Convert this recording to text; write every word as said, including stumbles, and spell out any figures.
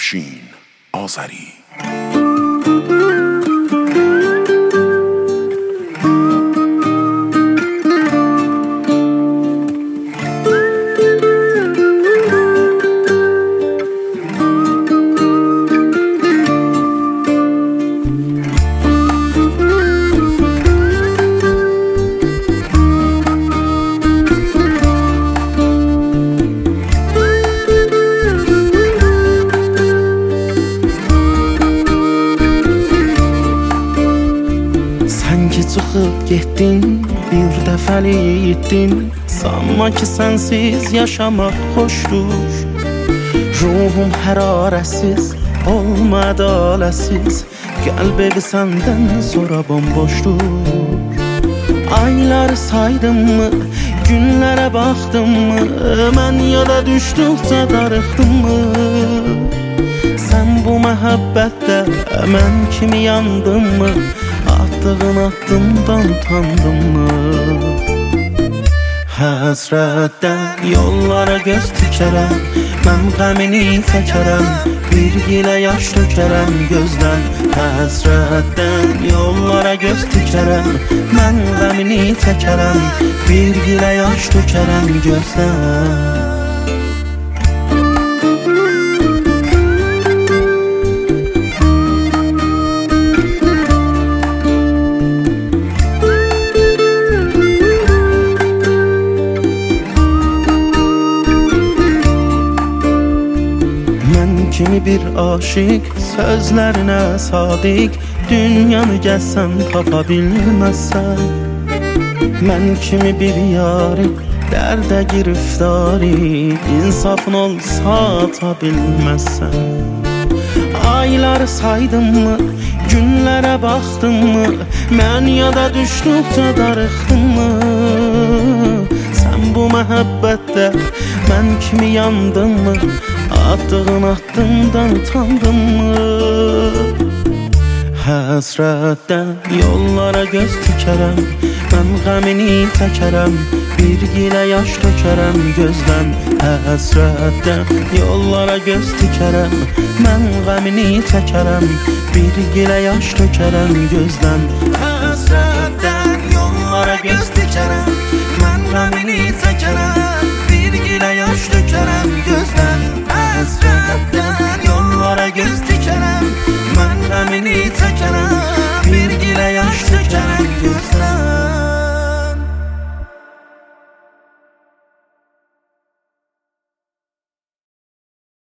Afshin Azari. Çıxıb getdin, bir dəfəlik itdin. Sanma ki sənsiz yaşamaq xoşdur. Ruhum hərarəsiz, olma ədaləsiz. Qəlb evi səndən sonra bomboşdur. Ayları saydım mı, günlərə baxdım mı? Mən yada düşdükcə darıxdım mı? Sən bu məhəbbətdə mən kimi yandın mı? Attığın addımdan utandım mı? Həsrətdən yollara göz tikərəm, mən qəmini çəkərəm, bir gilə yaş tökərəm gözdən. Həsrətdən yollara göz tikərəm, mən qəmini çəkərəm, bir gilə yaş tökərəm gözdən. Kimi bir aşık, sözlerine sadik, dünyanı gəlsən tapa bilməzsən. Mən kimi bir yari, dərdə giriftari, insafın olsa ata bilməzsən. Ayları saydım mı, günlərə baxdım mı? Mən yada düşdükcə darıxdım mı? Sən bu məhəbbətdə mən kimi yandın mı? Attığın addımdan utandım mı? Həsrətdən yollara göz tikərəm, mən qəmini çəkərəm, bir gilə yaş tökərəm gözdən. Həsrətdən yollara göz tikərəm, mən qəmini çəkərəm, bir gilə yaş tökərəm gözdən. Həsrətdən yollara göz tikərəm, mən qəmini çəkərəm,